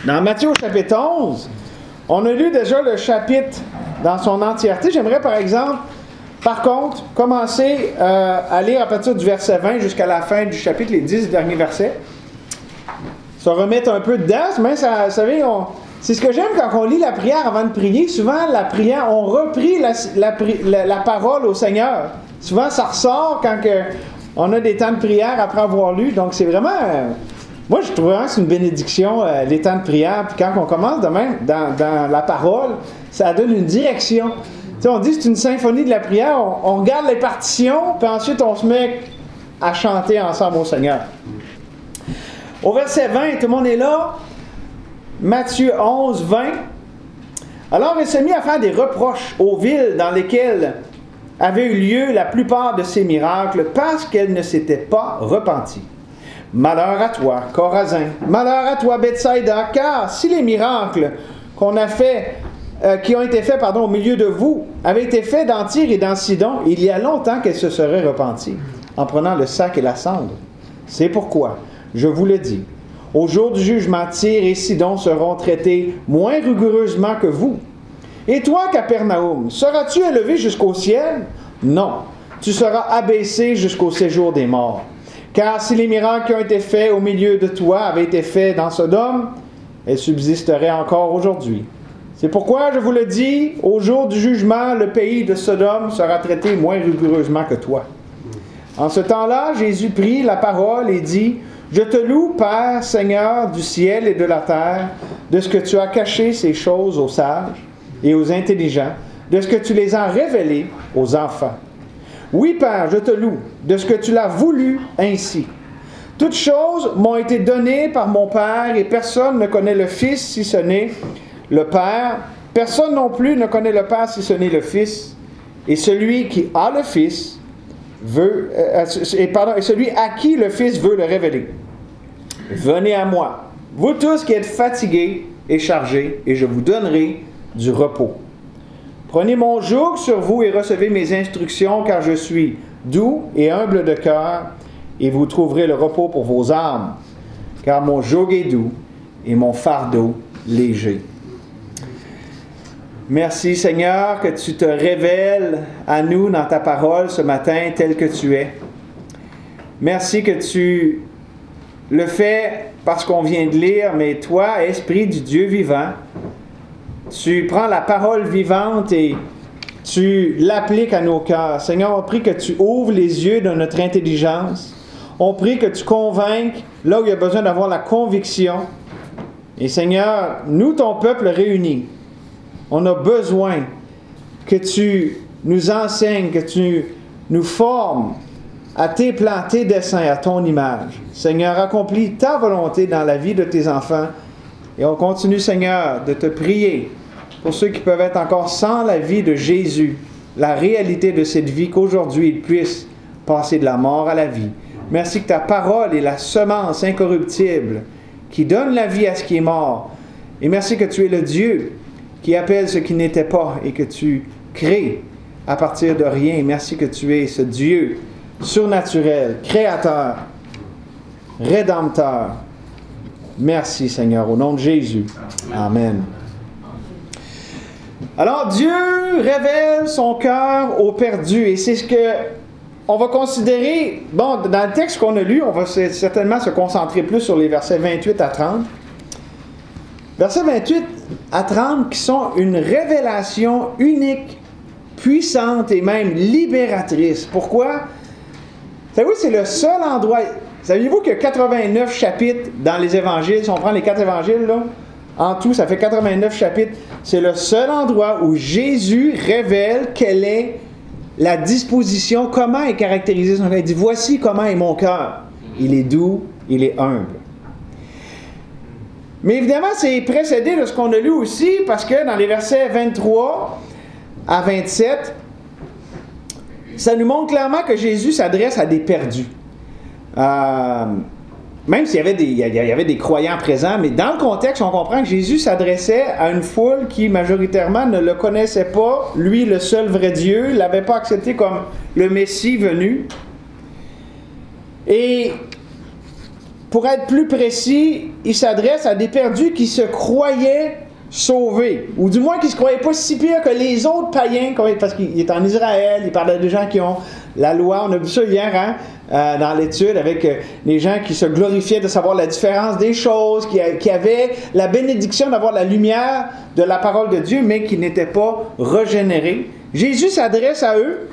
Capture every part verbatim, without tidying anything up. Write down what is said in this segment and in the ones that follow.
Dans Matthieu au chapitre onze, on a lu déjà le chapitre dans son entièreté. J'aimerais par exemple, par contre, commencer euh, à lire à partir du verset vingt jusqu'à la fin du chapitre, les dix derniers versets. Se remettre un peu dedans, mais ça, vous savez, on, c'est ce que j'aime quand on lit la prière avant de prier. Souvent, la prière, on reprie la, la, la, la parole au Seigneur. Souvent, ça ressort quand que, on a des temps de prière après avoir lu. Donc, c'est vraiment... Euh, moi, je trouve vraiment que c'est une bénédiction, euh, les temps de prière. Puis quand on commence de même dans, dans la parole, ça donne une direction. Tu sais, on dit que c'est une symphonie de la prière. On, on regarde les partitions, puis ensuite, on se met à chanter ensemble au Seigneur. Au verset vingt, tout le monde est là. Matthieu onze, vingt. Alors, il s'est mis à faire des reproches aux villes dans lesquelles avaient eu lieu la plupart de ces miracles parce qu'elles ne s'étaient pas repenties. Malheur à toi, Chorazin. Malheur à toi, Bethsaïda, car si les miracles qu'on a fait, euh, qui ont été faits pardon, au milieu de vous avaient été faits dans Tyr et dans Sidon, il y a longtemps qu'elles se seraient repenties en prenant le sac et la cendre. C'est pourquoi, je vous le dis, au jour du jugement, Tyr et Sidon seront traités moins rigoureusement que vous. Et toi, Capernaum, seras-tu élevé jusqu'au ciel? Non, tu seras abaissé jusqu'au séjour des morts. Car si les miracles qui ont été faits au milieu de toi avaient été faits dans Sodome, elles subsisteraient encore aujourd'hui. C'est pourquoi, je vous le dis, au jour du jugement, le pays de Sodome sera traité moins rigoureusement que toi. En ce temps-là, Jésus prit la parole et dit, « Je te loue, Père, Seigneur du ciel et de la terre, de ce que tu as caché ces choses aux sages et aux intelligents, de ce que tu les as révélées aux enfants. Oui, Père, je te loue, de ce que tu l'as voulu ainsi. Toutes choses m'ont été données par mon Père, et personne ne connaît le Fils si ce n'est le Père. Personne non plus ne connaît le Père si ce n'est le Fils. Et celui qui a le Fils veut, euh, et, pardon, et celui à qui le Fils veut le révéler. Venez à moi, vous tous qui êtes fatigués et chargés, et je vous donnerai du repos. Prenez mon joug sur vous et recevez mes instructions, car je suis doux et humble de cœur, et vous trouverez le repos pour vos âmes, car mon joug est doux et mon fardeau léger. » Merci Seigneur que tu te révèles à nous dans ta parole ce matin tel que tu es. Merci que tu le fais parce qu'on vient de lire, mais toi, Esprit du Dieu vivant, tu prends la parole vivante et tu l'appliques à nos cœurs. Seigneur, on prie que tu ouvres les yeux de notre intelligence. On prie que tu convainques là où il y a besoin d'avoir la conviction. Et Seigneur, nous, ton peuple réuni, on a besoin que tu nous enseignes, que tu nous formes à tes plans, tes desseins, à ton image. Seigneur, accomplis ta volonté dans la vie de tes enfants. Et on continue, Seigneur, de te prier pour ceux qui peuvent être encore sans la vie de Jésus, la réalité de cette vie, qu'aujourd'hui ils puissent passer de la mort à la vie. Merci que ta parole est la semence incorruptible qui donne la vie à ce qui est mort. Et merci que tu es le Dieu qui appelle ce qui n'était pas et que tu crées à partir de rien. Merci que tu es ce Dieu surnaturel, créateur, rédempteur. Merci Seigneur, au nom de Jésus. Amen. Alors Dieu révèle son cœur aux perdus et c'est ce que on va considérer, bon, dans le texte qu'on a lu, on va certainement se concentrer plus sur les versets vingt-huit à trente. Versets vingt-huit à trente qui sont une révélation unique, puissante et même libératrice. Pourquoi? Savez-vous, c'est le seul endroit... Saviez-vous qu'il y a quatre-vingt-neuf chapitres dans les évangiles? Si on prend les quatre évangiles, là, en tout, ça fait quatre-vingt-neuf chapitres. C'est le seul endroit où Jésus révèle quelle est la disposition, comment est caractérisé son cœur. Il dit, voici comment est mon cœur. Il est doux, il est humble. Mais évidemment, c'est précédé de ce qu'on a lu aussi, parce que dans les versets vingt-trois à vingt-sept, ça nous montre clairement que Jésus s'adresse à des perdus. Euh, même s'il y avait, des, il y avait des croyants présents, mais dans le contexte, on comprend que Jésus s'adressait à une foule qui majoritairement ne le connaissait pas, lui le seul vrai Dieu, ne l'avait pas accepté comme le Messie venu. Et pour être plus précis, il s'adresse à des perdus qui se croyaient sauvés, ou du moins qui ne se croyaient pas si pire que les autres païens, parce qu'il est en Israël, il parle à des gens qui ont la loi, on a vu ça hier hein, euh, dans l'étude, avec euh, les gens qui se glorifiaient de savoir la différence des choses, qui, qui avaient la bénédiction d'avoir la lumière de la parole de Dieu, mais qui n'étaient pas régénérés. Jésus s'adresse à eux,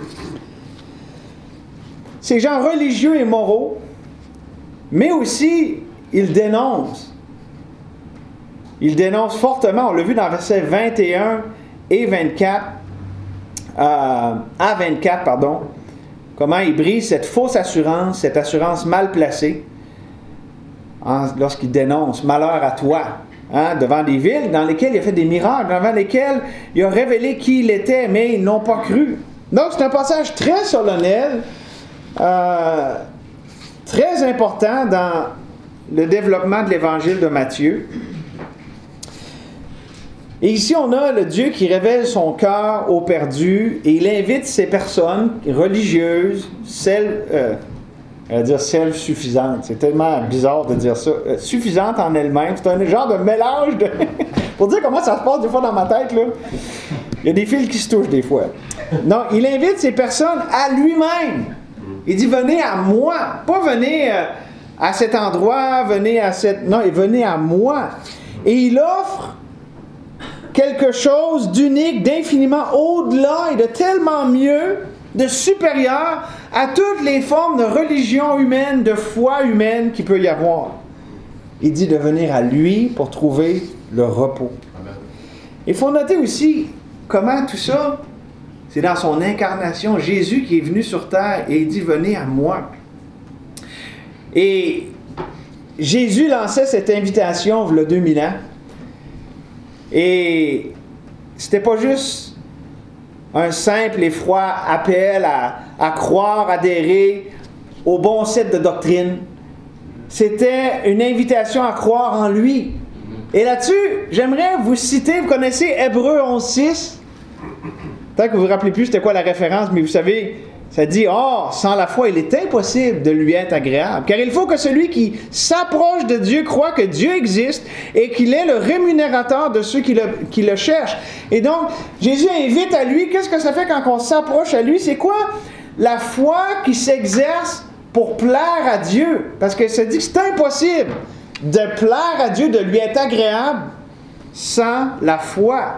ces gens religieux et moraux, mais aussi, il dénonce. Il dénonce fortement, on l'a vu dans versets vingt et un et vingt-quatre, euh, à vingt-quatre, pardon, comment il brise cette fausse assurance, cette assurance mal placée, hein, lorsqu'il dénonce « malheur à toi hein, », devant des villes dans lesquelles il a fait des miracles, devant lesquelles il a révélé qui il était, mais ils n'ont pas cru. Donc, c'est un passage très solennel, euh, très important dans le développement de l'évangile de Matthieu. Et ici, on a le Dieu qui révèle son cœur aux perdus et il invite ces personnes religieuses, celles, euh, on va dire self-suffisantes. C'est tellement bizarre de dire ça. Euh, suffisantes en elles-mêmes. C'est un genre de mélange de... Pour dire comment ça se passe des fois dans ma tête, là. Il y a des fils qui se touchent des fois. Non, il invite ces personnes à lui-même. Il dit, venez à moi. Pas venez euh, à cet endroit, venez à cette... Non, venez à moi. Et il offre quelque chose d'unique, d'infiniment au-delà et de tellement mieux, de supérieur à toutes les formes de religion humaine, de foi humaine qu'il peut y avoir. Il dit de venir à lui pour trouver le repos. Il faut noter aussi comment tout ça, c'est dans son incarnation, Jésus qui est venu sur terre et il dit venez à moi. Et Jésus lançait cette invitation il y a deux mille ans. Et c'était pas juste un simple et froid appel à, à croire, adhérer au bon set de doctrine. C'était une invitation à croire en lui. Et là-dessus, j'aimerais vous citer, vous connaissez Hébreux onze six. Peut-être que vous ne vous rappelez plus c'était quoi la référence, mais vous savez, ça dit « Oh, sans la foi, il est impossible de lui être agréable. Car il faut que celui qui s'approche de Dieu croit que Dieu existe et qu'il est le rémunérateur de ceux qui le, qui le cherchent. » Et donc, Jésus invite à lui. Qu'est-ce que ça fait quand on s'approche à lui? C'est quoi? La foi qui s'exerce pour plaire à Dieu. Parce que ça dit que c'est impossible de plaire à Dieu, de lui être agréable sans la foi.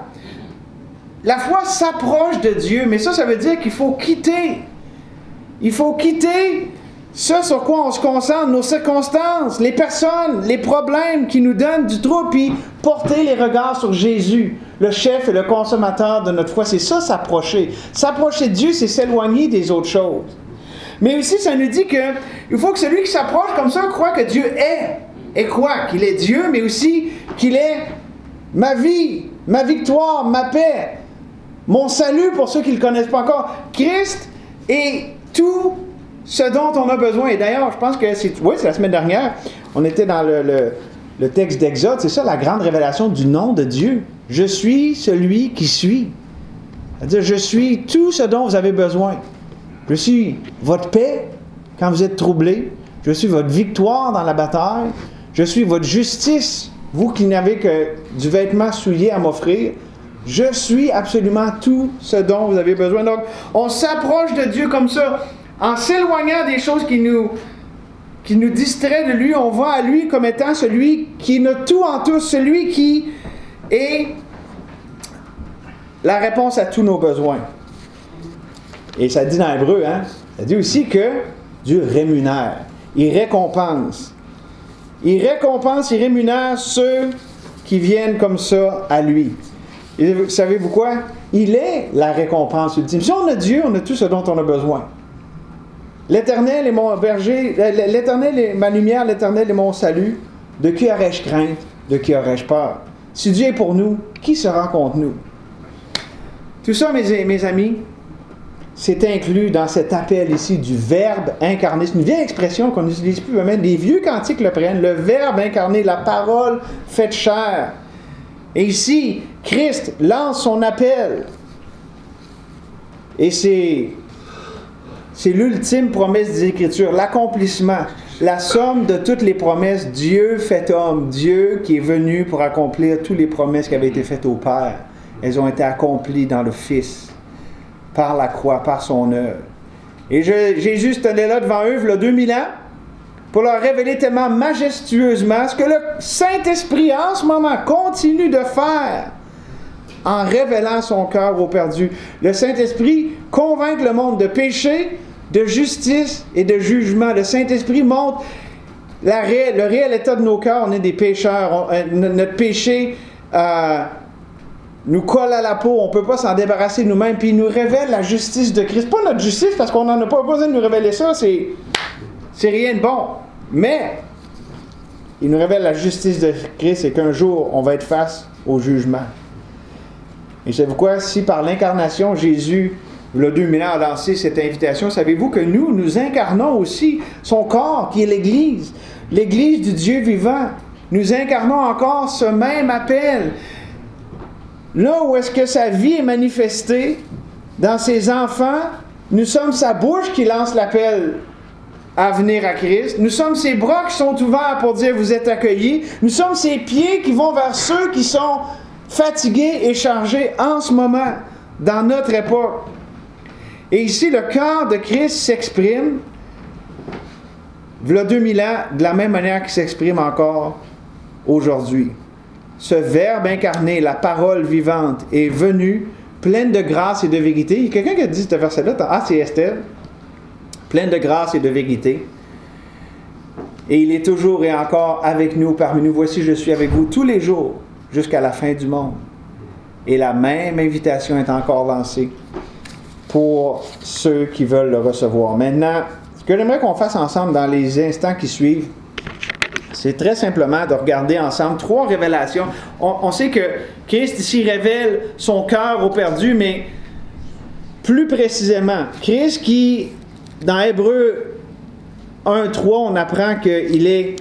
La foi s'approche de Dieu, mais ça, ça veut dire qu'il faut quitter. Il faut quitter ce sur quoi on se concentre, nos circonstances, les personnes, les problèmes qui nous donnent du trouble, puis porter les regards sur Jésus, le chef et le consommateur de notre foi. C'est ça, s'approcher. S'approcher de Dieu, c'est s'éloigner des autres choses. Mais aussi, ça nous dit qu'il faut que celui qui s'approche comme ça croit que Dieu est. Et quoi? Qu'il est Dieu, mais aussi qu'il est ma vie, ma victoire, ma paix, mon salut pour ceux qui ne le connaissent pas encore. Christ est tout ce dont on a besoin. Et d'ailleurs, je pense que c'est... Oui, c'est la semaine dernière. On était dans le, le, le texte d'Exode. C'est ça, la grande révélation du nom de Dieu. Je suis celui qui suis. C'est-à-dire, je suis tout ce dont vous avez besoin. Je suis votre paix quand vous êtes troublés. Je suis votre victoire dans la bataille. Je suis votre justice, vous qui n'avez que du vêtement souillé à m'offrir. Je suis absolument tout ce dont vous avez besoin. Donc, on s'approche de Dieu comme ça, en s'éloignant des choses qui nous, qui nous distraient de lui. On va à lui comme étant celui qui a tout en tous, celui qui est la réponse à tous nos besoins. Et ça dit dans Hébreux, hein, ça dit aussi que Dieu rémunère, il récompense. Il récompense, il rémunère ceux qui viennent comme ça à lui. Et savez-vous quoi? Il est la récompense ultime. Si on a Dieu, on a tout ce dont on a besoin. L'Éternel est mon berger, l'Éternel est ma lumière, l'Éternel est mon salut. De qui aurais-je crainte? De qui aurais-je peur? Si Dieu est pour nous, qui sera contre nous? Tout ça, mes, mes amis, c'est inclus dans cet appel ici du Verbe incarné. C'est une vieille expression qu'on n'utilise plus, même les vieux cantiques le prennent. Le Verbe incarné, la parole faite chair. Et ici, Christ lance son appel. Et c'est, c'est l'ultime promesse des Écritures, l'accomplissement. la somme de toutes les promesses, Dieu fait homme, Dieu qui est venu pour accomplir toutes les promesses qui avaient été faites au Père. Elles ont été accomplies dans le Fils, par la croix, par son œuvre. Et je, Jésus se tenait là devant eux, il y a deux mille ans, pour leur révéler tellement majestueusement ce que le Saint-Esprit en ce moment continue de faire en révélant son cœur aux perdus. Le Saint-Esprit convainc le monde de péché, de justice et de jugement. Le Saint-Esprit montre la ré- le réel état de nos cœurs. On est des pécheurs. On, euh, notre péché euh, nous colle à la peau. On ne peut pas s'en débarrasser nous-mêmes. Puis il nous révèle la justice de Christ. Pas notre justice, parce qu'on n'en a pas besoin de nous révéler ça. C'est, c'est rien de bon. Mais il nous révèle la justice de Christ et qu'un jour, on va être face au jugement. Et savez-vous quoi? Si par l'incarnation, Jésus, il y a deux mille ans, a lancé cette invitation, savez-vous que nous, nous incarnons aussi son corps, qui est l'Église, l'Église du Dieu vivant. Nous incarnons encore ce même appel. Là où est-ce que sa vie est manifestée, dans ses enfants, nous sommes sa bouche qui lance l'appel à venir à Christ. Nous sommes ses bras qui sont ouverts pour dire « vous êtes accueillis ». Nous sommes ses pieds qui vont vers ceux qui sont fatigués et chargés en ce moment, dans notre époque. Et ici, le cœur de Christ s'exprime, il y a deux mille ans, de la même manière qu'il s'exprime encore aujourd'hui. Ce Verbe incarné, la parole vivante, est venu, pleine de grâce et de vérité. Il y a quelqu'un qui a dit ce verset-là. Ah, c'est Estelle. Pleine de grâce et de vérité. Et il est toujours et encore avec nous, parmi nous. Voici, je suis avec vous tous les jours, jusqu'à la fin du monde. Et la même invitation est encore lancée pour ceux qui veulent le recevoir. Maintenant, ce que j'aimerais qu'on fasse ensemble dans les instants qui suivent, c'est très simplement de regarder ensemble trois révélations. On, on sait que Christ ici révèle son cœur aux perdus, mais plus précisément, Christ qui, dans Hébreux un trois, on apprend qu'il est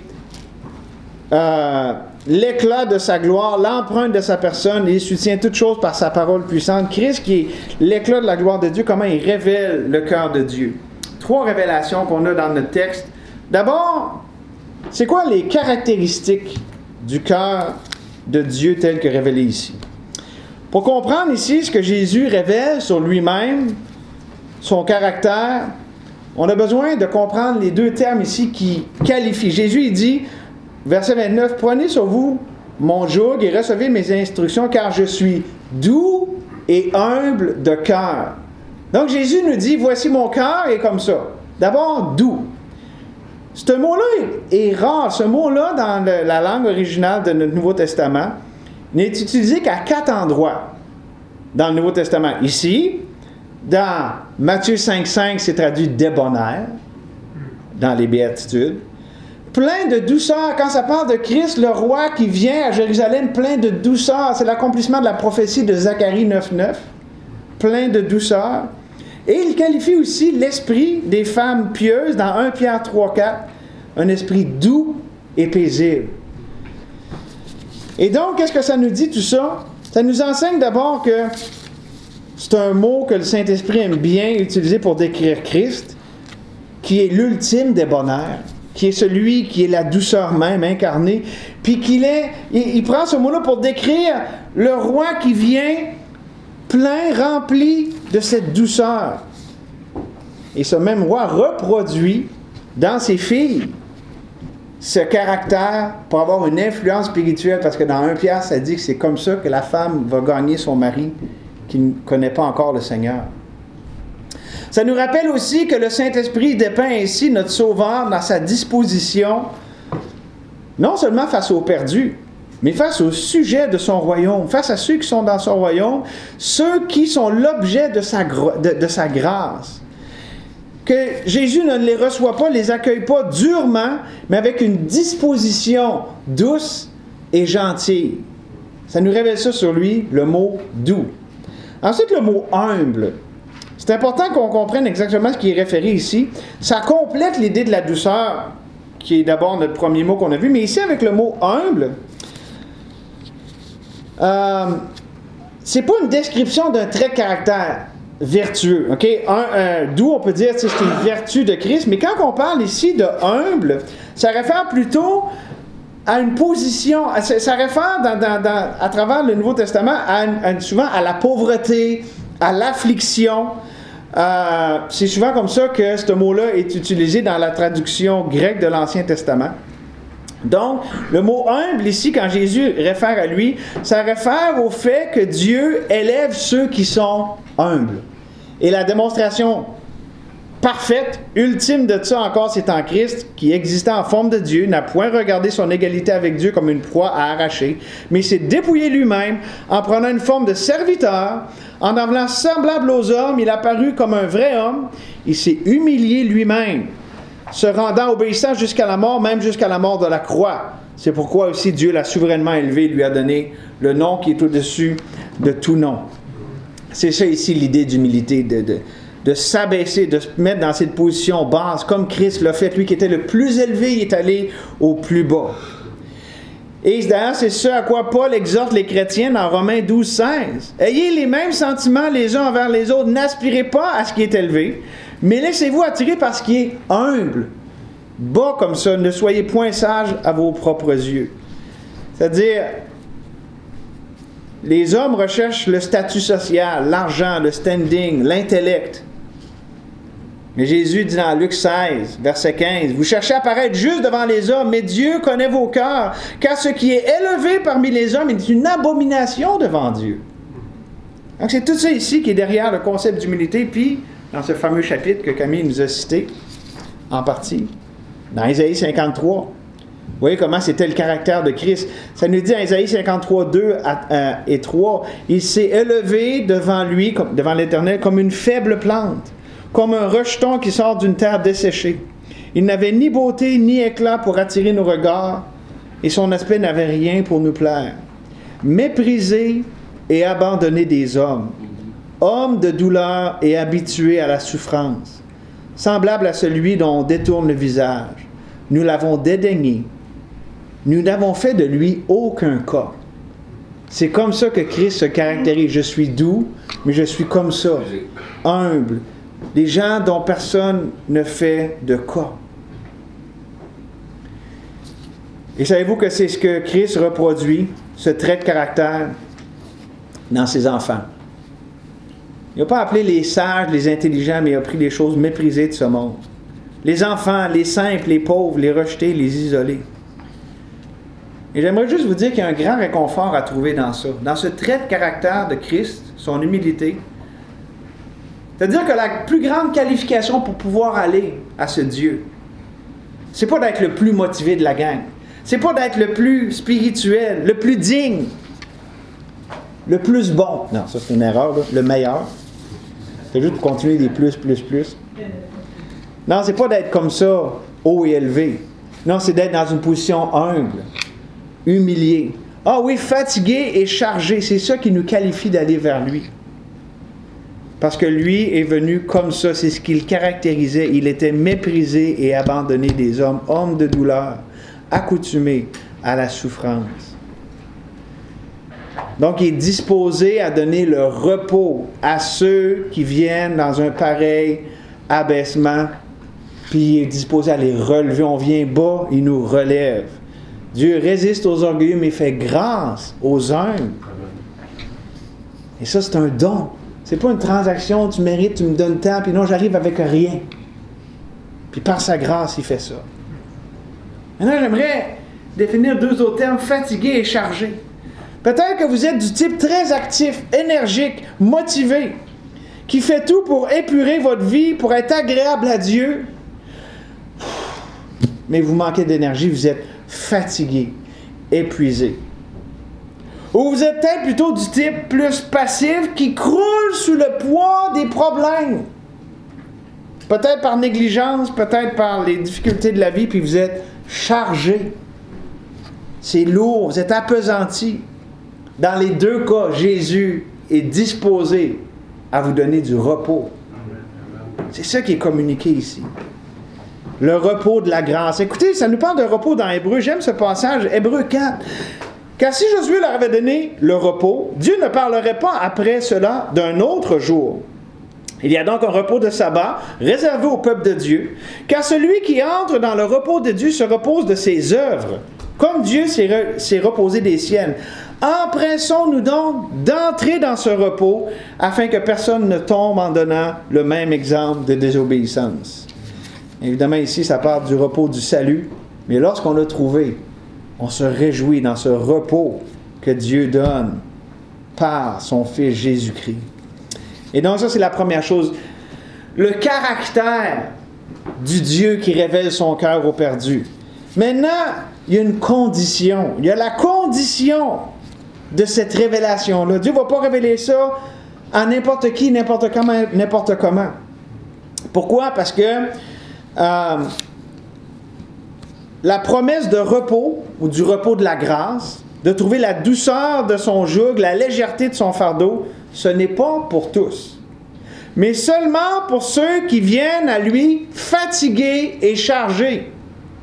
euh, l'éclat de sa gloire, l'empreinte de sa personne, et il soutient toutes choses par sa parole puissante. Christ qui est l'éclat de la gloire de Dieu, comment il révèle le cœur de Dieu. Trois révélations qu'on a dans notre texte. D'abord, c'est quoi les caractéristiques du cœur de Dieu tel que révélé ici? Pour comprendre ici ce que Jésus révèle sur lui-même, son caractère, on a besoin de comprendre les deux termes ici qui qualifient. Jésus, il dit, verset vingt-neuf, « Prenez sur vous mon joug et recevez mes instructions, car je suis doux et humble de cœur. » Donc Jésus nous dit, « Voici mon cœur est comme ça. » D'abord, doux. Ce mot-là est, est rare. Ce mot-là, dans le, la langue originale de notre Nouveau Testament, n'est utilisé qu'à quatre endroits dans le Nouveau Testament. Ici, dans Matthieu cinq cinq, c'est traduit « débonnaire » dans les Béatitudes. Plein de douceur. Quand ça parle de Christ, le roi qui vient à Jérusalem, plein de douceur. C'est l'accomplissement de la prophétie de Zacharie neuf neuf. Plein de douceur. Et il qualifie aussi l'esprit des femmes pieuses dans premier Pierre trois quatre, un esprit doux et paisible. Et donc, qu'est-ce que ça nous dit tout ça? Ça nous enseigne d'abord que c'est un mot que le Saint-Esprit aime bien utiliser pour décrire Christ, qui est l'ultime des bonheurs, qui est celui qui est la douceur même incarnée, puis qu'il est, il, il prend ce mot-là pour décrire le roi qui vient plein, rempli de cette douceur. Et ce même roi reproduit dans ses filles ce caractère pour avoir une influence spirituelle, parce que dans premier Pierre, ça dit que c'est comme ça que la femme va gagner son mari qui ne connaît pas encore le Seigneur. Ça nous rappelle aussi que le Saint-Esprit dépeint ainsi notre Sauveur dans sa disposition, non seulement face aux perdus, mais face au sujet de son royaume, face à ceux qui sont dans son royaume, ceux qui sont l'objet de sa, de, de sa grâce. Que Jésus ne les reçoit pas, les accueille pas durement, mais avec une disposition douce et gentille. Ça nous révèle ça sur lui, le mot « doux ». Ensuite, le mot « humble ». C'est important qu'on comprenne exactement ce qui est référé ici. Ça complète l'idée de la douceur, qui est d'abord notre premier mot qu'on a vu, mais ici, avec le mot « humble », Euh, c'est pas une description d'un trait de caractère. vertueux. OK? Un, euh, d'où on peut dire que c'est une vertu de Christ. Mais quand on parle ici de humble, ça réfère plutôt à une position, ça, ça réfère dans, dans, dans, à travers le Nouveau Testament à une, à une, souvent à la pauvreté, à l'affliction. Euh, c'est souvent comme ça que ce mot-là est utilisé dans la traduction grecque de l'Ancien Testament. Donc, le mot humble ici, quand Jésus réfère à lui, ça réfère au fait que Dieu élève ceux qui sont humbles. Et la démonstration parfaite, ultime de ça encore, c'est en Christ, qui existait en forme de Dieu, n'a point regardé son égalité avec Dieu comme une proie à arracher, mais s'est dépouillé lui-même en prenant une forme de serviteur, en devenant semblable aux hommes, il apparut comme un vrai homme, il s'est humilié lui-même, se rendant obéissant jusqu'à la mort, même jusqu'à la mort de la croix. C'est pourquoi aussi Dieu l'a souverainement élevé, lui a donné le nom qui est au-dessus de tout nom. C'est ça ici l'idée d'humilité, de, de, de s'abaisser, de se mettre dans cette position basse, comme Christ l'a fait. Lui qui était le plus élevé, il est allé au plus bas. Et d'ailleurs, c'est ce à quoi Paul exhorte les chrétiens dans Romains douze, seize. Ayez les mêmes sentiments les uns envers les autres, n'aspirez pas à ce qui est élevé, mais laissez-vous attirer par ce qui est humble. Bas comme ça, ne soyez point sages à vos propres yeux. C'est-à-dire, les hommes recherchent le statut social, l'argent, le standing, l'intellect. Mais Jésus dit dans Luc seize, verset quinze, « Vous cherchez à paraître juste devant les hommes, mais Dieu connaît vos cœurs, car ce qui est élevé parmi les hommes est une abomination devant Dieu. » Donc c'est tout ça ici qui est derrière le concept d'humilité, puis dans ce fameux chapitre que Camille nous a cité, en partie, dans Ésaïe cinquante-trois. Vous voyez comment c'était le caractère de Christ. Ça nous dit dans Ésaïe cinquante-trois, deux et trois, « Il s'est élevé devant lui, devant l'Éternel, comme une faible plante, comme un rejeton qui sort d'une terre desséchée. Il n'avait ni beauté ni éclat pour attirer nos regards, et son aspect n'avait rien pour nous plaire. Méprisé et abandonné des hommes, homme de douleur et habitué à la souffrance, semblable à celui dont on détourne le visage. Nous l'avons dédaigné. Nous n'avons fait de lui aucun cas. » C'est comme ça que Christ se caractérise. Je suis doux, mais je suis comme ça, humble. Des gens dont personne ne fait de cas. Et savez-vous que c'est ce que Christ reproduit, ce trait de caractère, dans ses enfants? Il n'a pas appelé les sages, les intelligents, mais il a pris les choses méprisées de ce monde. Les enfants, les simples, les pauvres, les rejetés, les isolés. Et j'aimerais juste vous dire qu'il y a un grand réconfort à trouver dans ça. Dans ce trait de caractère de Christ, son humilité. C'est-à-dire que la plus grande qualification pour pouvoir aller à ce Dieu, c'est pas d'être le plus motivé de la gang. C'est pas d'être le plus spirituel, le plus digne, le plus bon. Non, ça c'est une erreur, là. Le meilleur. C'est juste pour continuer des plus, plus, plus. Non, c'est pas d'être comme ça, haut et élevé. Non, c'est d'être dans une position humble, humilié. Ah oui, fatigué et chargé. C'est ça qui nous qualifie d'aller vers lui. Parce que lui est venu comme ça, c'est ce qu'il caractérisait. Il était méprisé et abandonné des hommes, homme de douleur, accoutumé à la souffrance. Donc, il est disposé à donner le repos à ceux qui viennent dans un pareil abaissement, puis il est disposé à les relever. On vient bas, il nous relève. Dieu résiste aux orgueilleux, mais fait grâce aux humbles. Et ça, c'est un don. C'est pas une transaction, tu mérites, tu me donnes tant, puis non, j'arrive avec rien. Puis par sa grâce, il fait ça. Maintenant, j'aimerais définir deux autres termes, fatigué et chargé. Peut-être que vous êtes du type très actif, énergique, motivé, qui fait tout pour épurer votre vie, pour être agréable à Dieu. Mais vous manquez d'énergie, vous êtes fatigué, épuisé. Ou vous êtes peut-être plutôt du type plus passif qui croule sous le poids des problèmes. Peut-être par négligence, peut-être par les difficultés de la vie, puis vous êtes chargé. C'est lourd, vous êtes appesanti. Dans les deux cas, Jésus est disposé à vous donner du repos. C'est ça qui est communiqué ici. Le repos de la grâce. Écoutez, ça nous parle de repos dans Hébreu. J'aime ce passage, Hébreu quatre. Car si Josué leur avait donné le repos, Dieu ne parlerait pas après cela d'un autre jour. Il y a donc un repos de sabbat réservé au peuple de Dieu, car celui qui entre dans le repos de Dieu se repose de ses œuvres, comme Dieu s'est, re, s'est reposé des siennes. Empressons-nous donc d'entrer dans ce repos, afin que personne ne tombe en donnant le même exemple de désobéissance. Évidemment, ici, ça parle du repos du salut, mais lorsqu'on l'a trouvé, on se réjouit dans ce repos que Dieu donne par son Fils Jésus-Christ. Et donc ça, c'est la première chose. Le caractère du Dieu qui révèle son cœur au perdu. Maintenant, il y a une condition. Il y a la condition de cette révélation-là. Dieu ne va pas révéler ça à n'importe qui, n'importe comment, n'importe comment. Pourquoi? Parce que euh, la promesse de repos, ou du repos de la grâce, de trouver la douceur de son joug, la légèreté de son fardeau, ce n'est pas pour tous, mais seulement pour ceux qui viennent à lui fatigués et chargés.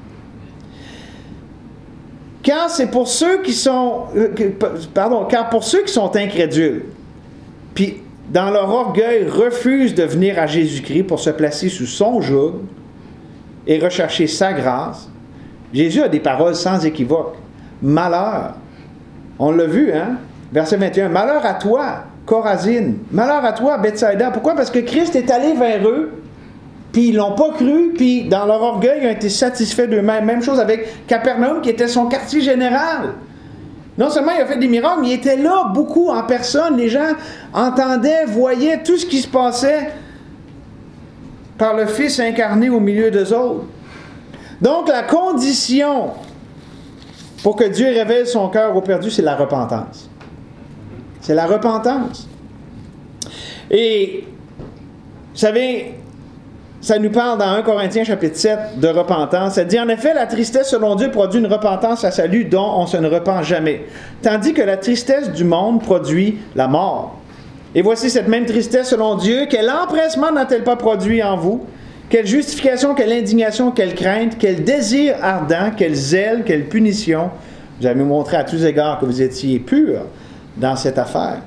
Car c'est pour ceux qui sont, euh, pardon, car pour ceux qui sont incrédules, puis dans leur orgueil refusent de venir à Jésus-Christ pour se placer sous son joug et rechercher sa grâce, Jésus a des paroles sans équivoque. Malheur, on l'a vu, hein? Verset vingt et un, malheur à toi, Chorazine, malheur à toi, Bethsaïda. Pourquoi? Parce que Christ est allé vers eux, puis ils ne l'ont pas cru, puis dans leur orgueil, ils ont été satisfaits d'eux-mêmes. Même chose avec Capernaum, qui était son quartier général. Non seulement il a fait des miracles, mais il était là, beaucoup en personne. Les gens entendaient, voyaient tout ce qui se passait par le Fils incarné au milieu d'eux autres. Donc, la condition pour que Dieu révèle son cœur au perdu, c'est la repentance. C'est la repentance. Et, vous savez, ça nous parle dans un Corinthiens chapitre sept de repentance. Ça dit, en effet, la tristesse selon Dieu produit une repentance à salut dont on se ne repent jamais. Tandis que la tristesse du monde produit la mort. Et voici cette même tristesse selon Dieu, quel empressement n'a-t-elle pas produit en vous? Quelle justification, quelle indignation, quelle crainte, quel désir ardent, quel zèle, quelle punition. Vous avez montré à tous égards que vous étiez purs dans cette affaire.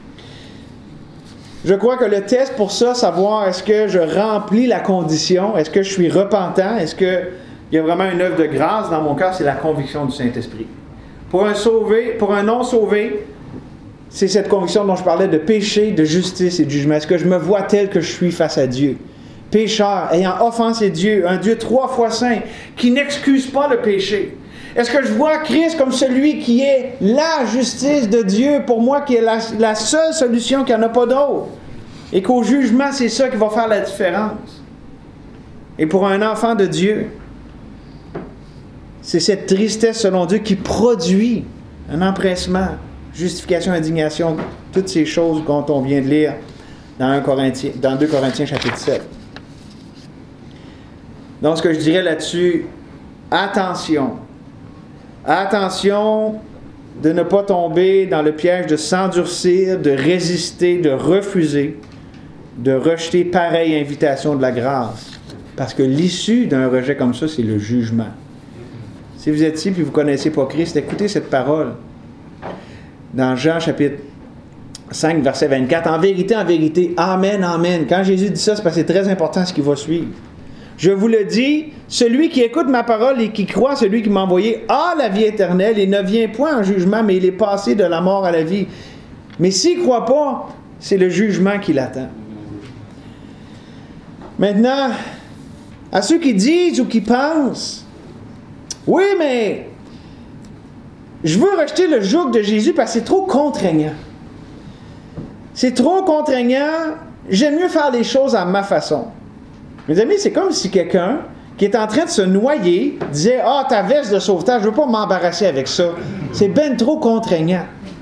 Je crois que le test pour ça, savoir est-ce que je remplis la condition, est-ce que je suis repentant, est-ce qu'il y a vraiment une œuvre de grâce dans mon cœur, c'est la conviction du Saint-Esprit. Pour un sauvé, pour un non-sauvé, c'est cette conviction dont je parlais de péché, de justice et de jugement. Est-ce que je me vois tel que je suis face à Dieu? Pécheur, ayant offensé Dieu, un Dieu trois fois saint, qui n'excuse pas le péché. Est-ce que je vois Christ comme celui qui est la justice de Dieu pour moi, qui est la, la seule solution, qu'il n'y en a pas d'autre? Et qu'au jugement, c'est ça qui va faire la différence. Et pour un enfant de Dieu, c'est cette tristesse selon Dieu qui produit un empressement, justification, indignation, toutes ces choses dont on vient de lire dans, un Corinthien, dans deux Corinthiens chapitre sept. Donc, ce que je dirais là-dessus, attention. Attention de ne pas tomber dans le piège de s'endurcir, de résister, de refuser, de rejeter pareille invitation de la grâce. Parce que l'issue d'un rejet comme ça, c'est le jugement. Si vous êtes ici et vous ne connaissez pas Christ, écoutez cette parole. Dans Jean chapitre cinq, verset vingt-quatre, « En vérité, en vérité, Amen, Amen. » Quand Jésus dit ça, c'est parce que c'est très important ce qui va suivre. Je vous le dis, celui qui écoute ma parole et qui croit celui qui m'a envoyé a la vie éternelle et ne vient point en jugement, mais il est passé de la mort à la vie. Mais s'il ne croit pas, c'est le jugement qui l'attend. Maintenant, à ceux qui disent ou qui pensent, oui, mais je veux rejeter le joug de Jésus parce que c'est trop contraignant. C'est trop contraignant, j'aime mieux faire les choses à ma façon. Mes amis, c'est comme si quelqu'un qui est en train de se noyer disait « Ah, ta veste de sauvetage, je ne veux pas m'embarrasser avec ça. C'est ben trop contraignant. »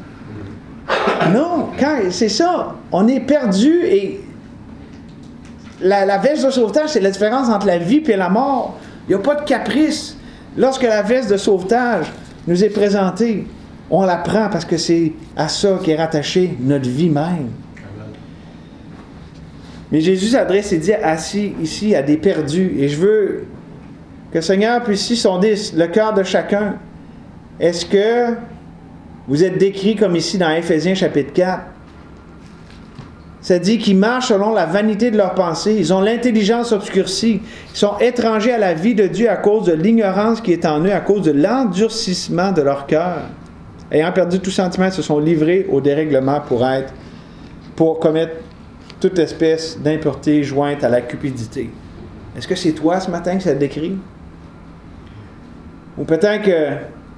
Non, quand, c'est ça. On est perdu et la, la veste de sauvetage, c'est la différence entre la vie et la mort. Il n'y a pas de caprice. Lorsque la veste de sauvetage nous est présentée, on la prend parce que c'est à ça qu'est rattachée notre vie même. Mais Jésus s'adresse et dit assis ici à des perdus. Et je veux que le Seigneur puisse ici sonder le cœur de chacun. Est-ce que vous êtes décrit comme ici dans Éphésiens chapitre quatre? Ça dit qu'ils marchent selon la vanité de leurs pensées. Ils ont l'intelligence obscurcie. Ils sont étrangers à la vie de Dieu à cause de l'ignorance qui est en eux, à cause de l'endurcissement de leur cœur. Ayant perdu tout sentiment, ils se sont livrés au dérèglement pour être, pour commettre toute espèce d'impureté jointe à la cupidité. Est-ce que c'est toi ce matin que ça décrit? Ou peut-être que,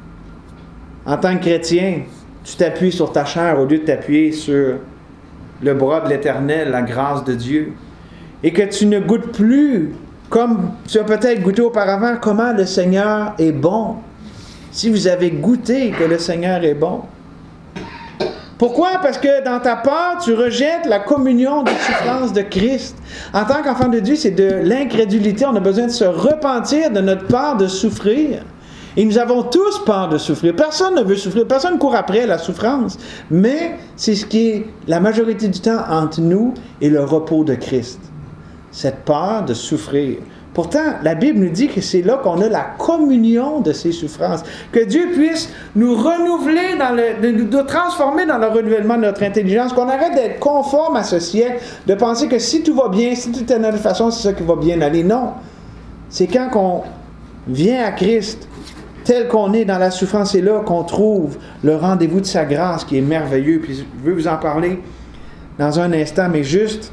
en tant que chrétien, tu t'appuies sur ta chair au lieu de t'appuyer sur le bras de l'Éternel, la grâce de Dieu, et que tu ne goûtes plus, comme tu as peut-être goûté auparavant, comment le Seigneur est bon. Si vous avez goûté que le Seigneur est bon. Pourquoi? Parce que dans ta peur, tu rejettes la communion des souffrances de Christ. En tant qu'enfant de Dieu, c'est de l'incrédulité. On a besoin de se repentir de notre peur de souffrir. Et nous avons tous peur de souffrir. Personne ne veut souffrir. Personne ne court après la souffrance. Mais c'est ce qui est la majorité du temps entre nous et le repos de Christ. Cette peur de souffrir. Pourtant, la Bible nous dit que c'est là qu'on a la communion de ces souffrances. Que Dieu puisse nous renouveler, dans le, nous transformer dans le renouvellement de notre intelligence, qu'on arrête d'être conforme à ce siècle, de penser que si tout va bien, si tout est de notre façon, c'est ça qui va bien aller. Non. C'est quand on vient à Christ, tel qu'on est dans la souffrance, c'est là qu'on trouve le rendez-vous de sa grâce qui est merveilleux. Puis je veux vous en parler dans un instant, mais juste,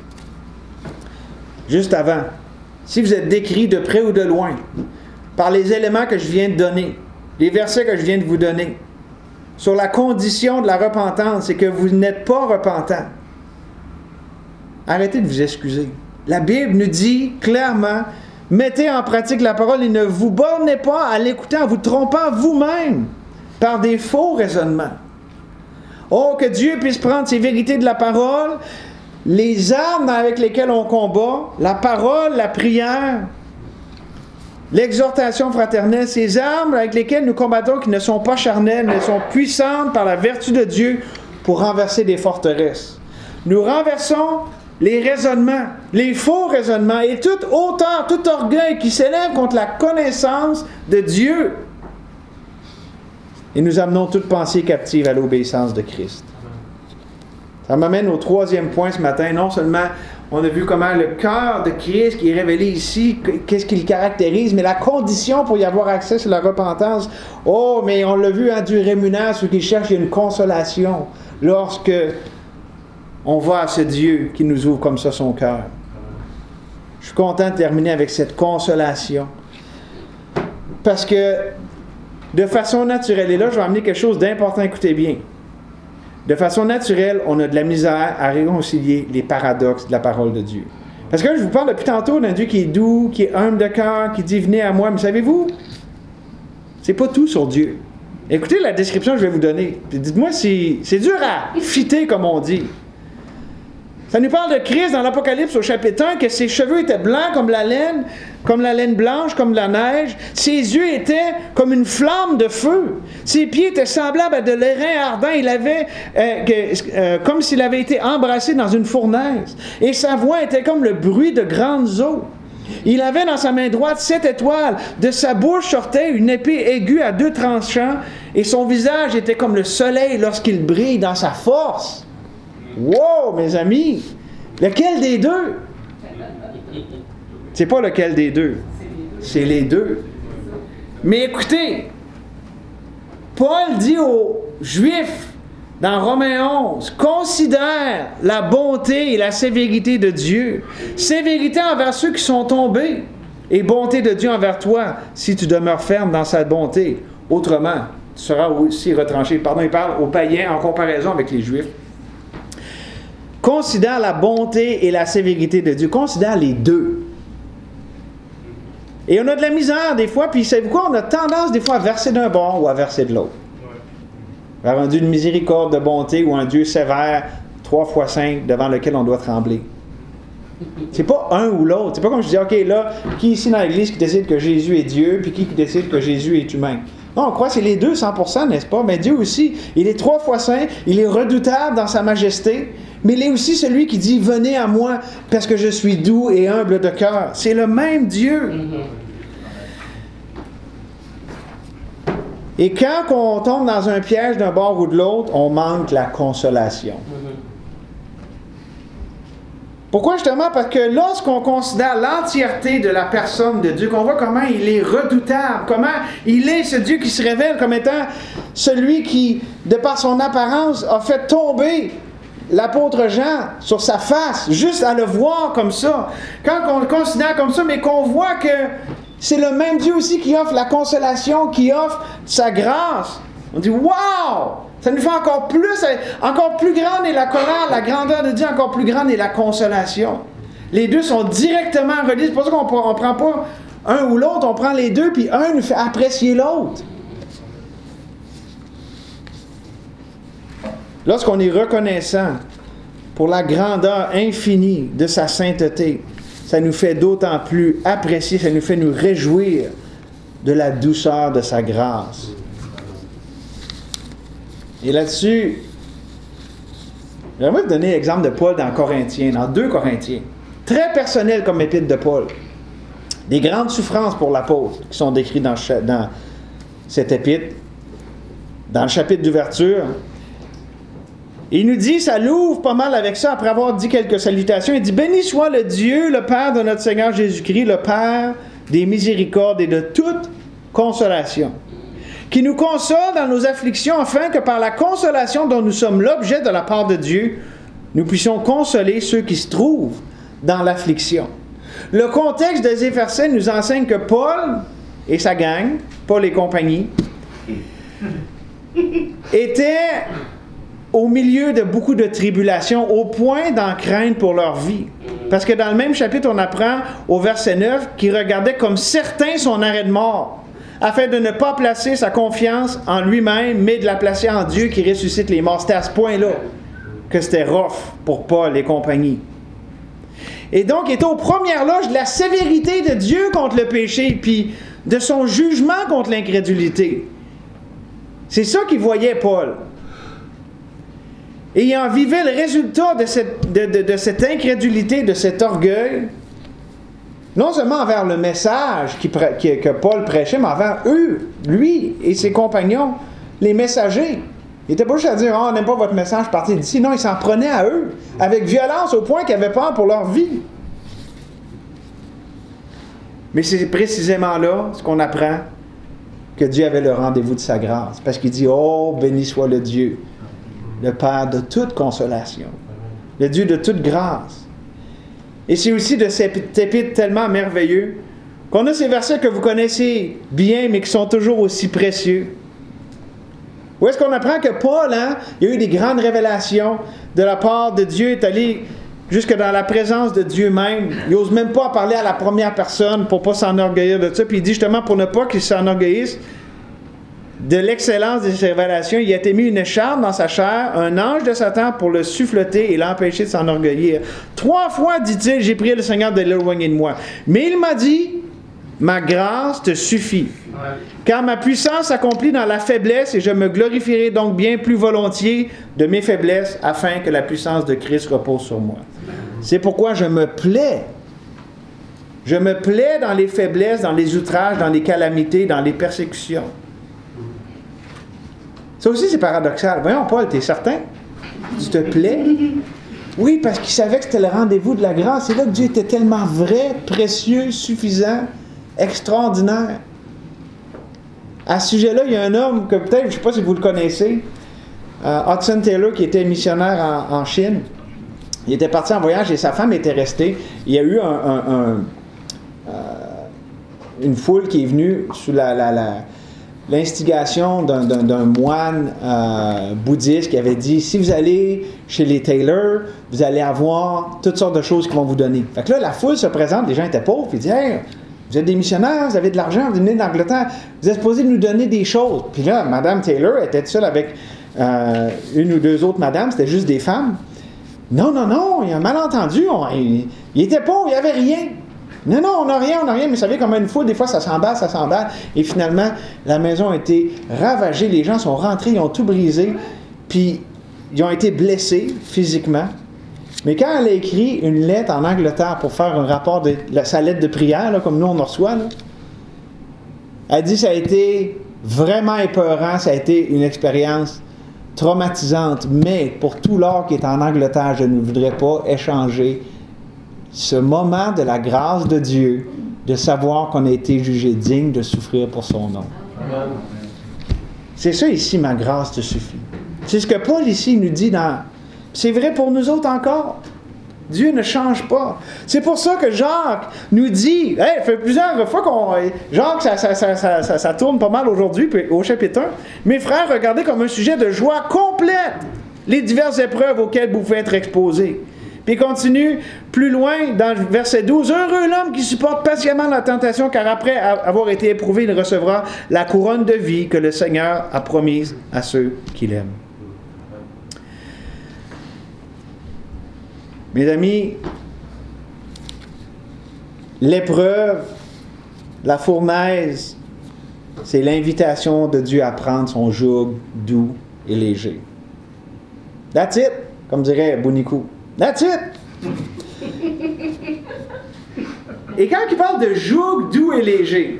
juste avant. Si vous êtes décrit de près ou de loin par les éléments que je viens de donner, les versets que je viens de vous donner, sur la condition de la repentance, c'est que vous n'êtes pas repentant. Arrêtez de vous excuser. La Bible nous dit clairement, mettez en pratique la parole et ne vous bornez pas à l'écouter en vous trompant vous-même par des faux raisonnements. Oh, que Dieu puisse prendre ces vérités de la parole, les armes avec lesquelles on combat, la parole, la prière, l'exhortation fraternelle, ces armes avec lesquelles nous combattons qui ne sont pas charnelles, mais sont puissantes par la vertu de Dieu pour renverser des forteresses. Nous renversons les raisonnements, les faux raisonnements et toute hauteur, tout orgueil qui s'élève contre la connaissance de Dieu. Et nous amenons toute pensée captive à l'obéissance de Christ. Ça m'amène au troisième point ce matin. Non seulement on a vu comment le cœur de Christ qui est révélé ici, qu'est-ce qui le caractérise, mais la condition pour y avoir accès, c'est la repentance. Oh, mais on l'a vu, hein, Dieu rémunère ceux qui cherchent une consolation lorsque on va à ce Dieu qui nous ouvre comme ça son cœur. Je suis content de terminer avec cette consolation. Parce que de façon naturelle, et là je vais amener quelque chose d'important, écoutez bien. De façon naturelle, on a de la misère à réconcilier les paradoxes de la parole de Dieu. Parce que là, je vous parle depuis tantôt d'un Dieu qui est doux, qui est humble de cœur, qui dit « Venez à moi ». Mais savez-vous, c'est pas tout sur Dieu. Écoutez la description que je vais vous donner. Puis dites-moi si c'est dur à fitter, comme on dit. Ça nous parle de Christ dans l'Apocalypse au chapitre un, que ses cheveux étaient blancs comme la laine, comme la laine blanche, comme la neige. Ses yeux étaient comme une flamme de feu. Ses pieds étaient semblables à de l'airain ardent. Il avait, euh, que, euh, comme s'il avait été embrassé dans une fournaise. Et sa voix était comme le bruit de grandes eaux. Il avait dans sa main droite sept étoiles. De sa bouche sortait une épée aiguë à deux tranchants. Et son visage était comme le soleil lorsqu'il brille dans sa force. Wow, mes amis! Lequel des deux? C'est pas lequel des deux. C'est les deux. Mais écoutez, Paul dit aux Juifs dans Romains onze, considère la bonté et la sévérité de Dieu. Sévérité envers ceux qui sont tombés et bonté de Dieu envers toi si tu demeures ferme dans sa bonté. Autrement, tu seras aussi retranché. Pardon, il parle aux païens en comparaison avec les Juifs. Considère la bonté et la sévérité de Dieu. Considère les deux. Et on a de la misère des fois, puis savez-vous quoi? On a tendance des fois à verser d'un bord ou à verser de l'autre. Vers un Dieu de miséricorde, de bonté, ou un Dieu sévère, trois fois cinq, devant lequel on doit trembler. C'est pas un ou l'autre. C'est pas comme je dis, OK, là, qui ici dans l'Église qui décide que Jésus est Dieu, puis qui décide que Jésus est humain? Non, on croit que c'est les deux, cent pour cent, n'est-ce pas? Mais Dieu aussi, il est trois fois saint, il est redoutable dans sa majesté, mais il est aussi celui qui dit « Venez à moi, parce que je suis doux et humble de cœur ». C'est le même Dieu. Et quand on tombe dans un piège d'un bord ou de l'autre, on manque la consolation. Pourquoi justement? Parce que lorsqu'on considère l'entièreté de la personne de Dieu, qu'on voit comment il est redoutable, comment il est ce Dieu qui se révèle comme étant celui qui, de par son apparence, a fait tomber l'apôtre Jean sur sa face, juste à le voir comme ça. Quand on le considère comme ça, mais qu'on voit que c'est le même Dieu aussi qui offre la consolation, qui offre sa grâce, on dit « Wow! » Ça nous fait encore plus, encore plus grande est la colère, la grandeur de Dieu, encore plus grande est la consolation. Les deux sont directement reliés. C'est pour ça qu'on ne prend pas un ou l'autre, on prend les deux, puis un nous fait apprécier l'autre. Lorsqu'on est reconnaissant pour la grandeur infinie de sa sainteté, ça nous fait d'autant plus apprécier, ça nous fait nous réjouir de la douceur de sa grâce. Et là-dessus, j'aimerais vous donner l'exemple de Paul dans Corinthiens, dans deux Corinthiens. Très personnel comme épître de Paul. Des grandes souffrances pour l'apôtre qui sont décrites dans, dans cette épître. Dans le chapitre d'ouverture, il nous dit, ça l'ouvre pas mal avec ça, après avoir dit quelques salutations, il dit « Béni soit le Dieu, le Père de notre Seigneur Jésus-Christ, le Père des miséricordes et de toute consolation, qui nous console dans nos afflictions, afin que par la consolation dont nous sommes l'objet de la part de Dieu, nous puissions consoler ceux qui se trouvent dans l'affliction. » Le contexte de ces versets nous enseigne que Paul et sa gang, Paul et compagnie, étaient au milieu de beaucoup de tribulations, au point d'en craindre pour leur vie. Parce que dans le même chapitre, on apprend au verset neuf qu'il regardait comme certain son arrêt de mort, afin de ne pas placer sa confiance en lui-même, mais de la placer en Dieu qui ressuscite les morts. C'était à ce point-là que c'était rough pour Paul et compagnie. Et donc, il était aux premières loges de la sévérité de Dieu contre le péché, puis de son jugement contre l'incrédulité. C'est ça qu'il voyait, Paul. Et il en vivait le résultat de cette, de, de, de cette incrédulité, de cet orgueil, non seulement envers le message qui, qui, que Paul prêchait, mais envers eux, lui et ses compagnons, les messagers. Il n'était pas juste à dire « Oh, on n'aime pas votre message, partez d'ici ». Non, il s'en prenait à eux, avec violence, au point qu'ils avaient peur pour leur vie. Mais c'est précisément là ce qu'on apprend, que Dieu avait le rendez-vous de sa grâce. Parce qu'il dit « Oh, béni soit le Dieu, le Père de toute consolation, le Dieu de toute grâce. » Et c'est aussi de cet épître tellement merveilleux qu'on a ces versets que vous connaissez bien, mais qui sont toujours aussi précieux. Où est-ce qu'on apprend que Paul, hein, il y a eu des grandes révélations de la part de Dieu, est allé jusque dans la présence de Dieu même. Il n'ose même pas parler à la première personne pour ne pas s'enorgueillir de ça. Puis il dit justement pour ne pas qu'il s'enorgueillisse de l'excellence de ses révélations, il a été mis une écharpe dans sa chair, un ange de Satan pour le souffleter et l'empêcher de s'enorgueillir. Trois fois, dit-il, j'ai prié le Seigneur de l'éloigner de moi. Mais il m'a dit, ma grâce te suffit. Car ma puissance s'accomplit dans la faiblesse et je me glorifierai donc bien plus volontiers de mes faiblesses afin que la puissance de Christ repose sur moi. C'est pourquoi je me plais. Je me plais dans les faiblesses, dans les outrages, dans les calamités, dans les persécutions. Ça aussi, c'est paradoxal. Voyons, Paul, t'es certain? Tu te plais? Oui, parce qu'il savait que c'était le rendez-vous de la grâce. C'est là que Dieu était tellement vrai, précieux, suffisant, extraordinaire. À ce sujet-là, il y a un homme que peut-être, je ne sais pas si vous le connaissez, euh, Hudson Taylor, qui était missionnaire en, en Chine. Il était parti en voyage et sa femme était restée. Il y a eu un, un, un, euh, une foule qui est venue sous la... la, la l'instigation d'un, d'un, d'un moine euh, bouddhiste qui avait dit, si vous allez chez les Taylor, vous allez avoir toutes sortes de choses qu'ils vont vous donner. Fait que là, la foule se présente, les gens étaient pauvres, puis ils disent, hey, vous êtes des missionnaires, vous avez de l'argent, vous venez d'Angleterre, vous êtes supposés nous donner des choses. Puis là, Mme Taylor était seule avec euh, une ou deux autres madames, c'était juste des femmes. Non, non, non, il y a un malentendu, on, il, il était pauvre, il n'y avait rien. Non, non, on n'a rien, on n'a rien, mais vous savez, comme une foule, des fois, ça s'emballe, ça s'emballe. Et finalement, la maison a été ravagée, les gens sont rentrés, ils ont tout brisé, puis ils ont été blessés physiquement. Mais quand elle a écrit une lettre en Angleterre pour faire un rapport de la, sa lettre de prière, là, comme nous on en reçoit, là, elle dit que ça a été vraiment épeurant, ça a été une expérience traumatisante, mais pour tout l'or qui est en Angleterre, je ne voudrais pas échanger ce moment de la grâce de Dieu, de savoir qu'on a été jugé digne de souffrir pour son nom. Amen. C'est ça ici, ma grâce te suffit. C'est ce que Paul ici nous dit dans... C'est vrai pour nous autres encore. Dieu ne change pas. C'est pour ça que Jacques nous dit, hey, ça fait plusieurs fois qu'on... Jacques, ça, ça, ça, ça, ça, ça tourne pas mal aujourd'hui, au chapitre un. Mes frères, regardez comme un sujet de joie complète les diverses épreuves auxquelles vous pouvez être exposés. Puis il continue plus loin dans le verset douze. « Heureux l'homme qui supporte patiemment la tentation, car après avoir été éprouvé, il recevra la couronne de vie que le Seigneur a promise à ceux qui l'aiment. » Mes amis, l'épreuve, la fournaise, c'est l'invitation de Dieu à prendre son joug doux et léger. That's it, comme dirait Bonikou. That's it! Et quand il parle de joug doux et léger,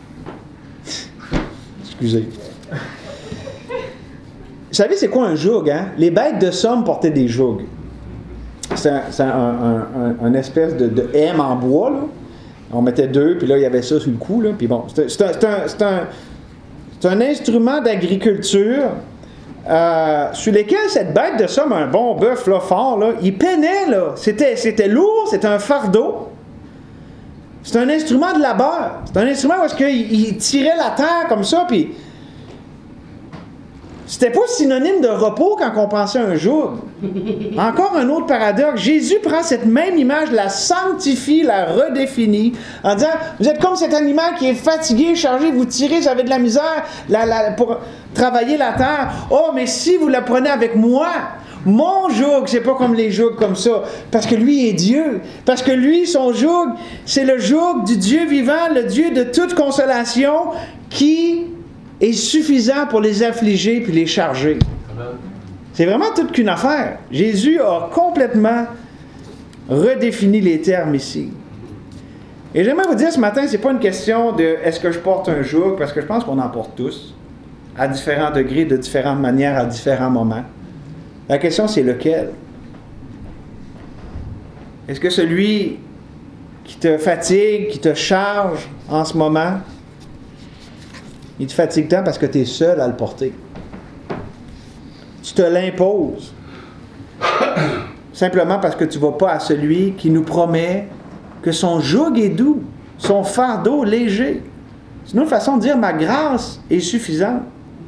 excusez. Vous savez, c'est quoi un joug, hein? Les bêtes de somme portaient des jougs. C'est un, c'est un, un, un, un espèce de, de M en bois, là. On mettait deux, puis là, il y avait ça sur le cou, là. Puis bon, c'est, c'est, un, c'est, un, c'est, un, c'est un instrument d'agriculture euh, sur lequel cette bête de somme, un bon bœuf, là, fort, là, il peinait, là. C'était, c'était lourd, c'était un fardeau. C'est un instrument de labeur. C'est un instrument où est-ce qu'il il tirait la terre comme ça, puis c'était pas synonyme de repos quand on pensait à un joug. Encore un autre paradoxe. Jésus prend cette même image, la sanctifie, la redéfinit, en disant, vous êtes comme cet animal qui est fatigué, chargé, vous tirez, vous avez de la misère la, la, pour travailler la terre. Oh, mais si vous la prenez avec moi, mon joug, c'est pas comme les jougs comme ça, parce que lui est Dieu. Parce que lui, son joug, c'est le joug du Dieu vivant, le Dieu de toute consolation, qui est suffisant pour les affliger puis les charger. Amen. C'est vraiment toute qu'une affaire. Jésus a complètement redéfini les termes ici. Et j'aimerais vous dire ce matin, c'est pas une question de est-ce que je porte un joug, parce que je pense qu'on en porte tous, à différents degrés, de différentes manières, à différents moments. La question, c'est lequel? Est-ce que celui qui te fatigue, qui te charge en ce moment, il te fatigue tant parce que tu es seul à le porter. Tu te l'imposes. Simplement parce que tu ne vas pas à celui qui nous promet que son joug est doux, son fardeau léger. C'est une autre façon de dire ma grâce est suffisante.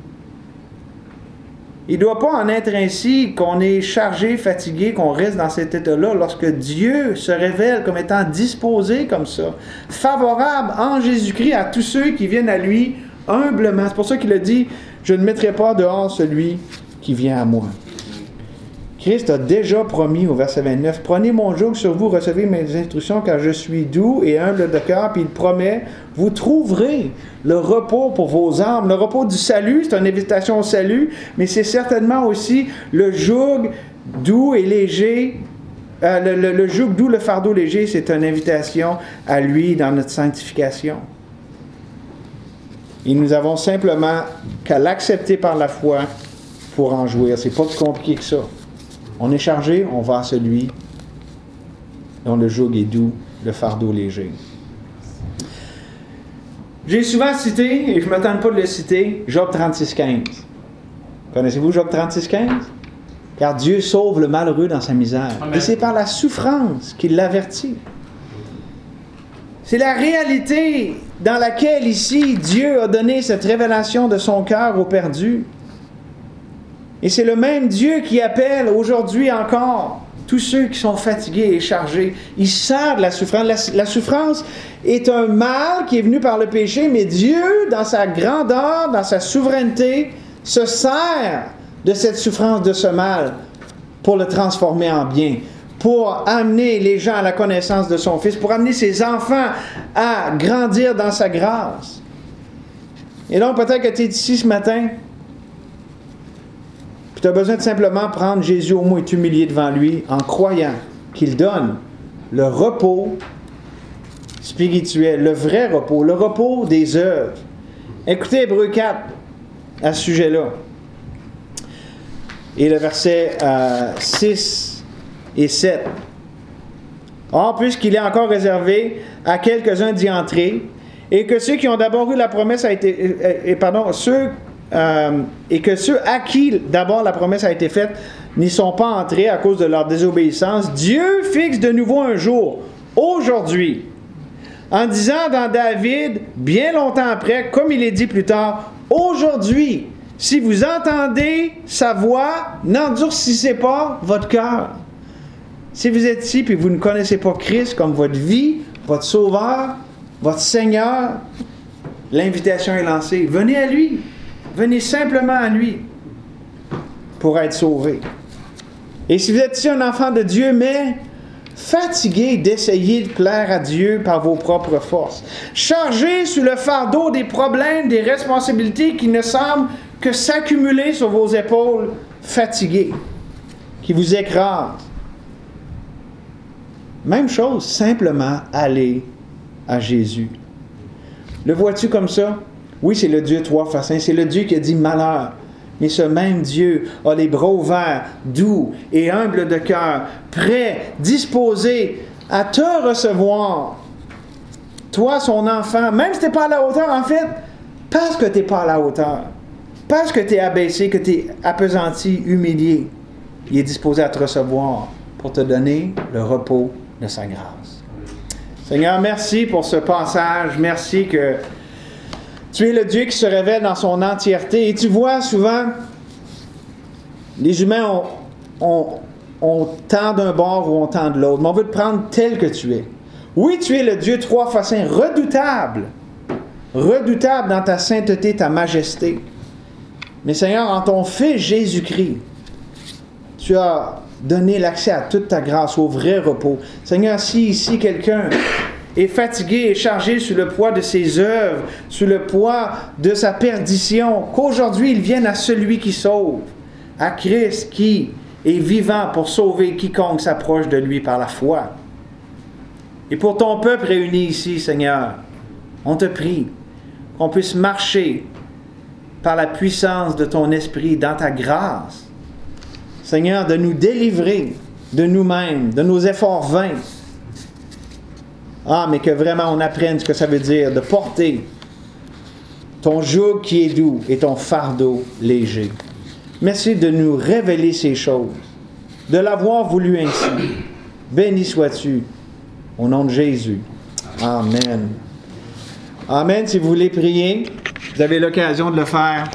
Il ne doit pas en être ainsi qu'on est chargé, fatigué, qu'on reste dans cet état-là lorsque Dieu se révèle comme étant disposé comme ça, favorable en Jésus-Christ à tous ceux qui viennent à lui humblement. C'est pour ça qu'il a dit, je ne mettrai pas dehors celui qui vient à moi. Christ a déjà promis au verset vingt-neuf, prenez mon joug sur vous, recevez mes instructions car je suis doux et humble de cœur. Puis il promet, vous trouverez le repos pour vos âmes. Le repos du salut, c'est une invitation au salut, mais c'est certainement aussi le joug doux et léger. Euh, le, le, le joug doux, le fardeau léger, c'est une invitation à lui dans notre sanctification. Et nous avons simplement qu'à l'accepter par la foi pour en jouir. C'est pas plus compliqué que ça. On est chargé, on va à celui dont le joug est doux, le fardeau léger. J'ai souvent cité, et je ne me tente pas de le citer, Job trente-six quinze. Connaissez-vous Job trente-six quinze? Car Dieu sauve le malheureux dans sa misère. Amen. Et c'est par la souffrance qu'il l'avertit. C'est la réalité dans laquelle ici Dieu a donné cette révélation de son cœur aux perdus. Et c'est le même Dieu qui appelle aujourd'hui encore tous ceux qui sont fatigués et chargés. Il sert de la souffrance. La, la souffrance est un mal qui est venu par le péché, mais Dieu, dans sa grandeur, dans sa souveraineté, se sert de cette souffrance, de ce mal, pour le transformer en bien, pour amener les gens à la connaissance de son Fils, pour amener ses enfants à grandir dans sa grâce. Et donc, peut-être que tu es ici ce matin, puis tu as besoin de simplement prendre Jésus au mot et t'humilier devant lui en croyant qu'il donne le repos spirituel, le vrai repos, le repos des œuvres. Écoutez Hébreux quatre à ce sujet-là. Et le verset euh, six et sept. Or, puisqu'il est encore réservé à quelques-uns d'y entrer, et que ceux qui ont d'abord eu la promesse a été, et, et, pardon, ceux, euh, et que ceux à qui d'abord la promesse a été faite n'y sont pas entrés à cause de leur désobéissance, Dieu fixe de nouveau un jour, aujourd'hui, en disant dans David, bien longtemps après, comme il est dit plus tard, aujourd'hui, si vous entendez sa voix, n'endurcissez pas votre cœur. Si vous êtes ici et vous ne connaissez pas Christ comme votre vie, votre Sauveur, votre Seigneur, l'invitation est lancée. Venez à lui. Venez simplement à lui pour être sauvé. Et si vous êtes ici un enfant de Dieu, mais fatigué d'essayer de plaire à Dieu par vos propres forces, chargé sous le fardeau des problèmes, des responsabilités qui ne semblent que s'accumuler sur vos épaules, fatigués, qui vous écrasent. Même chose, simplement aller à Jésus. Le vois-tu comme ça? Oui, c'est le Dieu trois face un, c'est le Dieu qui a dit malheur. Mais ce même Dieu a les bras ouverts, doux et humble de cœur, prêt, disposé à te recevoir. Toi, son enfant, même si tu n'es pas à la hauteur, en fait, parce que tu n'es pas à la hauteur, parce que tu es abaissé, que tu es appesanti, humilié, il est disposé à te recevoir pour te donner le repos de sa grâce. Seigneur, merci pour ce passage. Merci que tu es le Dieu qui se révèle dans son entièreté. Et tu vois, souvent, les humains ont, ont, ont tant d'un bord ou ont tant de l'autre. Mais on veut te prendre tel que tu es. Oui, tu es le Dieu trois face un, redoutable. Redoutable dans ta sainteté, ta majesté. Mais Seigneur, en ton Fils Jésus-Christ, tu as donné l'accès à toute ta grâce, au vrai repos. Seigneur, si ici quelqu'un est fatigué et chargé sous le poids de ses œuvres, sous le poids de sa perdition, qu'aujourd'hui il vienne à celui qui sauve, à Christ qui est vivant pour sauver quiconque s'approche de lui par la foi. Et pour ton peuple réuni ici, Seigneur, on te prie qu'on puisse marcher par la puissance de ton esprit dans ta grâce. Seigneur, de nous délivrer de nous-mêmes, de nos efforts vains. Ah, mais que vraiment on apprenne ce que ça veut dire de porter ton joug qui est doux et ton fardeau léger. Merci de nous révéler ces choses, de l'avoir voulu ainsi. Béni sois-tu, au nom de Jésus. Amen. Amen. Si vous voulez prier, vous avez l'occasion de le faire.